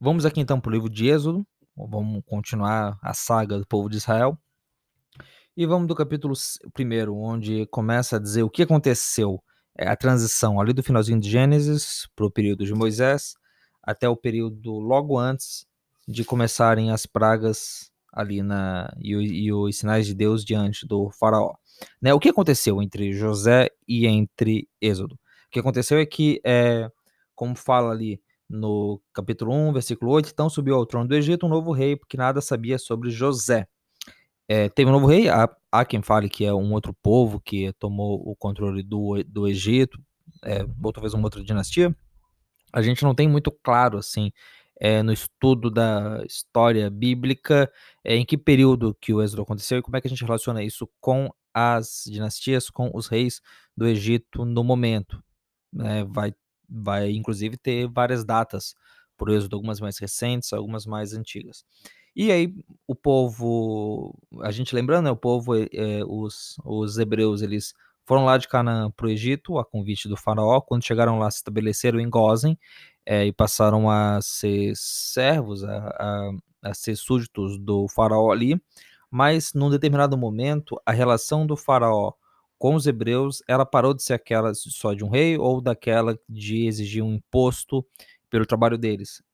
Vamos aqui então para o livro de Êxodo, vamos continuar a saga do povo de Israel, e vamos do capítulo 1, onde começa a dizer o que aconteceu, a transição ali do finalzinho de Gênesis para o período de Moisés, até o período logo antes de começarem as pragas ali e os sinais de Deus diante do faraó. Né, o que aconteceu entre José e entre Êxodo? O que aconteceu é que, como fala ali no capítulo 1, versículo 8, então subiu ao trono do Egito um novo rei, porque nada sabia sobre José. Teve um novo rei, há quem fale que é um outro povo que tomou o controle do Egito, ou talvez uma outra dinastia. A gente não tem muito claro, assim, no estudo da história bíblica, em que período que o êxodo aconteceu e como é que a gente relaciona isso com as dinastias, com os reis do Egito no momento, né? Vai inclusive ter várias datas por êxodo, algumas mais recentes, algumas mais antigas. E aí o povo, a gente lembrando, né, o povo, os hebreus, eles foram lá de Canaã para o Egito, a convite do faraó. Quando chegaram lá, se estabeleceram em Gósen, e passaram a ser servos, a ser súditos do faraó ali. Mas num determinado momento, a relação do faraó com os hebreus, ela parou de ser aquela só de um rei ou daquela de exigir um imposto pelo trabalho deles.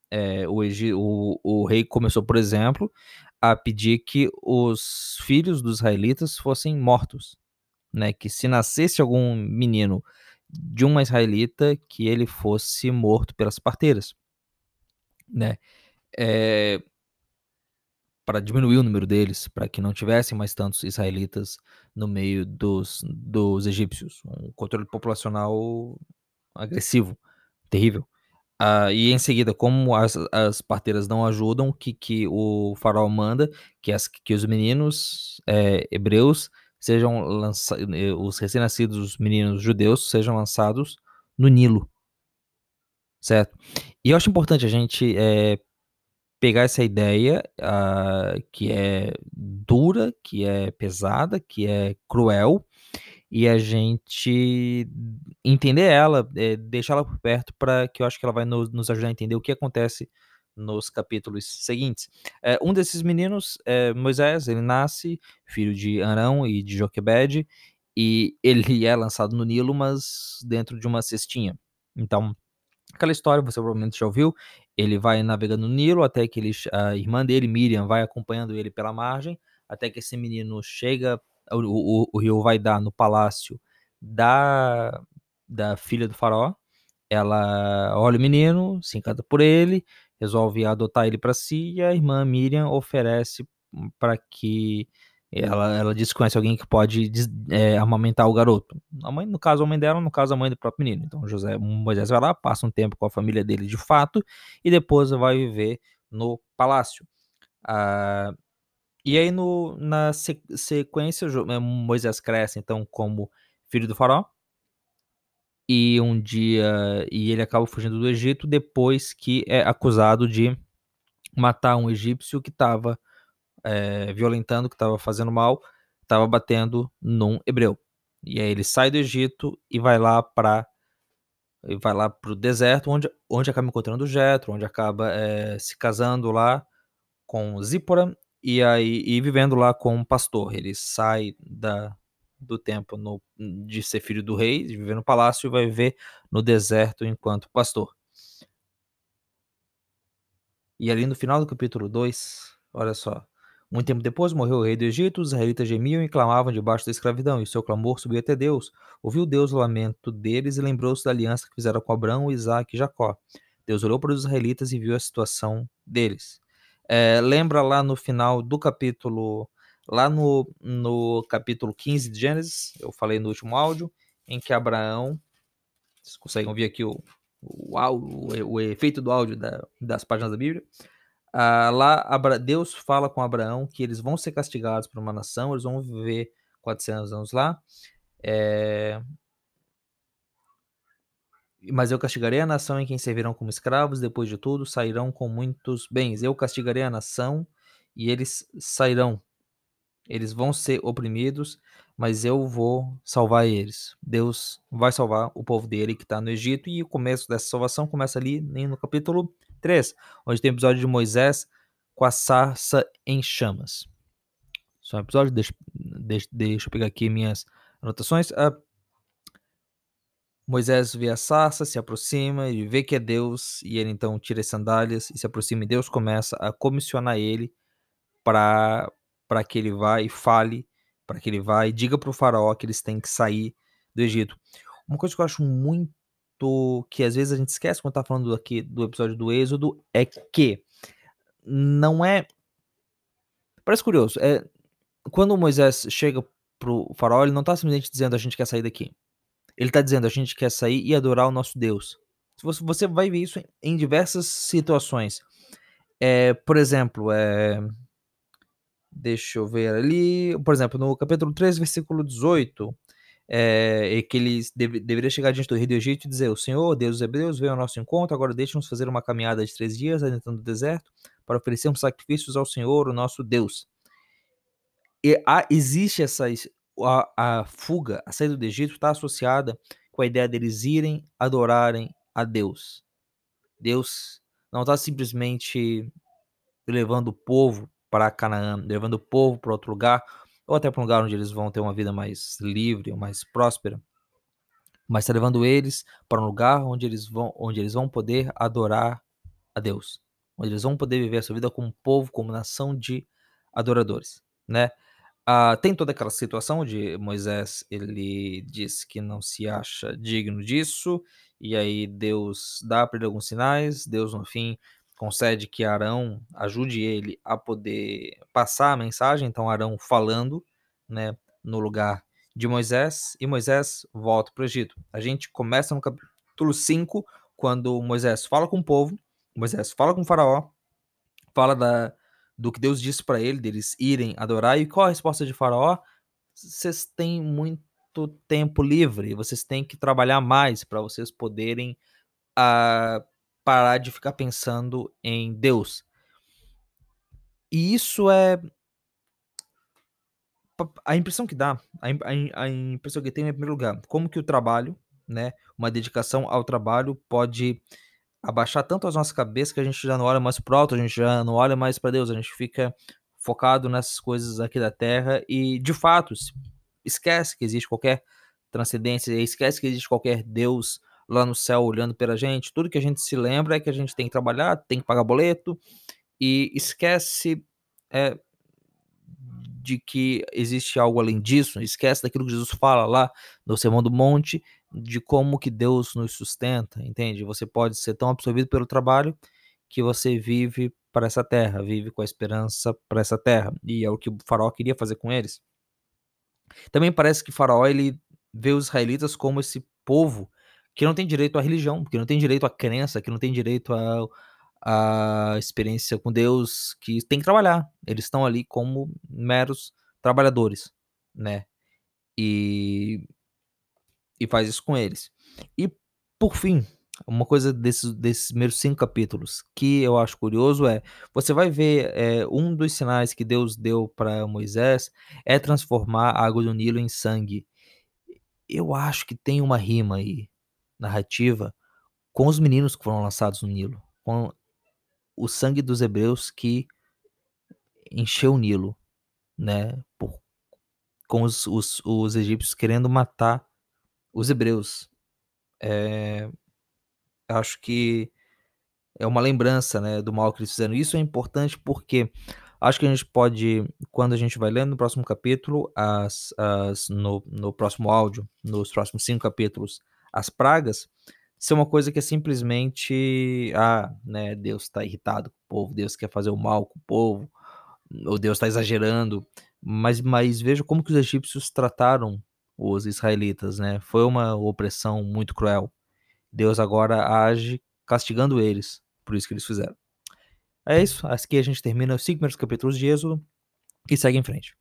O rei começou, por exemplo, a pedir que os filhos dos israelitas fossem mortos, né? Que se nascesse algum menino de uma israelita, que ele fosse morto pelas parteiras, né? Eh, para diminuir o número deles, para que não tivessem mais tantos israelitas no meio dos egípcios. Um controle populacional agressivo, terrível. E em seguida, como as parteiras não ajudam, que o faraó manda que os meninos hebreus sejam lançados, os recém-nascidos, os meninos judeus, sejam lançados no Nilo, certo? E eu acho importante a gente pegar essa ideia, que é dura, que é pesada, que é cruel, e a gente entender ela, deixar ela por perto, para que eu acho que ela vai nos ajudar a entender o que acontece nos capítulos seguintes. Um desses meninos, Moisés, ele nasce filho de Arão e de Joquebede, e ele é lançado no Nilo, mas dentro de uma cestinha. Então, aquela história você provavelmente já ouviu, ele vai navegando no Nilo até que a irmã dele, Miriam, vai acompanhando ele pela margem, até que esse menino chega, o rio vai dar no palácio da, da filha do faraó. Ela olha o menino, se encanta por ele, resolve adotar ele para si, e a irmã Miriam oferece para que ela diz que conhece alguém que pode amamentar o garoto. A mãe, no caso, a mãe dela, no caso, a mãe do próprio menino. Então, Moisés vai lá, passa um tempo com a família dele de fato, e depois vai viver no palácio. Ah, e aí, na sequência, Moisés cresce, então, como filho do faraó, e ele acaba fugindo do Egito depois que é acusado de matar um egípcio que estava violentando, que estava fazendo mal, estava batendo num hebreu. E aí ele sai do Egito e vai lá pro deserto, onde acaba encontrando Jetro, onde acaba se casando lá com Zípora, e vivendo lá com um pastor. Ele sai do tempo de ser filho do rei, de viver no palácio, e vai viver no deserto enquanto pastor. E ali no final do capítulo 2, olha só. Muito tempo depois morreu o rei do Egito, os israelitas gemiam e clamavam debaixo da escravidão, e seu clamor subiu até Deus. Ouviu Deus o lamento deles e lembrou-se da aliança que fizeram com Abraão, Isaque e Jacó. Deus olhou para os israelitas e viu a situação deles. Lembra lá no final do capítulo, lá no capítulo 15 de Gênesis, eu falei no último áudio, em que Abraão, vocês conseguem ouvir aqui o efeito do áudio das páginas da Bíblia. Deus fala com Abraão que eles vão ser castigados por uma nação, eles vão viver 400 anos lá, mas eu castigarei a nação em quem servirão como escravos, depois de tudo sairão com muitos bens. Eu castigarei a nação e eles sairão. Eles vão ser oprimidos, mas eu vou salvar eles. Deus vai salvar o povo dele que está no Egito, e o começo dessa salvação começa ali no capítulo 3, onde tem o episódio de Moisés com a sarça em chamas. Só um episódio, deixa eu pegar aqui minhas anotações. Moisés vê a sarça, se aproxima, ele vê que é Deus, e ele então tira as sandálias e se aproxima, e Deus começa a comissionar ele para que ele vá e fale, para que ele vá e diga para o faraó que eles têm que sair do Egito. Uma coisa que eu acho muito, que às vezes a gente esquece quando tá falando aqui do episódio do Êxodo, é que não é... Parece curioso, quando Moisés chega pro faraó, ele não tá simplesmente dizendo a gente quer sair daqui. Ele tá dizendo a gente quer sair e adorar o nosso Deus. Você vai ver isso em diversas situações. Por exemplo, deixa eu ver ali, por exemplo, no capítulo 3, versículo 18, que eles deveria chegar diante do rei do Egito e dizer: o Senhor, Deus dos Hebreus, veio ao nosso encontro, agora deixe-nos fazer uma caminhada de 3 dias adentrando o deserto, para oferecermos sacrifícios ao Senhor, o nosso Deus. E existe a fuga, a saída do Egito está associada com a ideia deles irem adorarem a Deus. Deus não está simplesmente levando o povo para Canaã, levando o povo para outro lugar, ou até para um lugar onde eles vão ter uma vida mais livre, ou mais próspera, mas está levando eles para um lugar onde eles vão poder adorar a Deus, onde eles vão poder viver a sua vida como povo, como nação de adoradores, né? Tem toda aquela situação de Moisés, ele diz que não se acha digno disso, e aí Deus dá para ele alguns sinais, Deus no fim concede que Arão ajude ele a poder passar a mensagem, então Arão falando, né, no lugar de Moisés, e Moisés volta para o Egito. A gente começa no capítulo 5, quando Moisés fala com o povo, Moisés fala com o faraó, fala do que Deus disse para ele, deles irem adorar. E qual a resposta de Faraó? Vocês têm muito tempo livre, vocês têm que trabalhar mais para vocês poderem parar de ficar pensando em Deus. E isso é a impressão que dá, a impressão que tem em primeiro lugar, como que o trabalho, né, uma dedicação ao trabalho pode abaixar tanto as nossas cabeças que a gente já não olha mais pro alto, a gente já não olha mais para Deus, a gente fica focado nessas coisas aqui da terra e, de fato, esquece que existe qualquer transcendência, esquece que existe qualquer Deus lá no céu olhando pela gente. Tudo que a gente se lembra é que a gente tem que trabalhar, tem que pagar boleto, e esquece de que existe algo além disso, esquece daquilo que Jesus fala lá no Sermão do Monte, de como que Deus nos sustenta, entende? Você pode ser tão absorvido pelo trabalho que você vive para essa terra, vive com a esperança para essa terra, e é o que o faraó queria fazer com eles. Também parece que Faraó, ele vê os israelitas como esse povo que não tem direito à religião, que não tem direito à crença, que não tem direito à experiência com Deus, que tem que trabalhar. Eles estão ali como meros trabalhadores, né? E faz isso com eles. E, por fim, uma coisa desses primeiros 5 capítulos que eu acho curioso você vai ver, um dos sinais que Deus deu para Moisés é transformar a água do Nilo em sangue. Eu acho que tem uma rima aí, narrativa, com os meninos que foram lançados no Nilo, com o sangue dos hebreus que encheu o Nilo, né, com os egípcios querendo matar os hebreus. Acho que é uma lembrança, né, do mal que eles fizeram. Isso é importante porque acho que a gente pode, quando a gente vai lendo no próximo capítulo, no próximo áudio, nos próximos 5 capítulos, as pragas, ser uma coisa que é simplesmente, né, Deus está irritado com o povo, Deus quer fazer o mal com o povo, ou Deus está exagerando, mas veja como que os egípcios trataram os israelitas, né? Foi uma opressão muito cruel. Deus agora age castigando eles, por isso que eles fizeram. É isso, aqui a gente termina os 5 primeiros capítulos de Êxodo e segue em frente.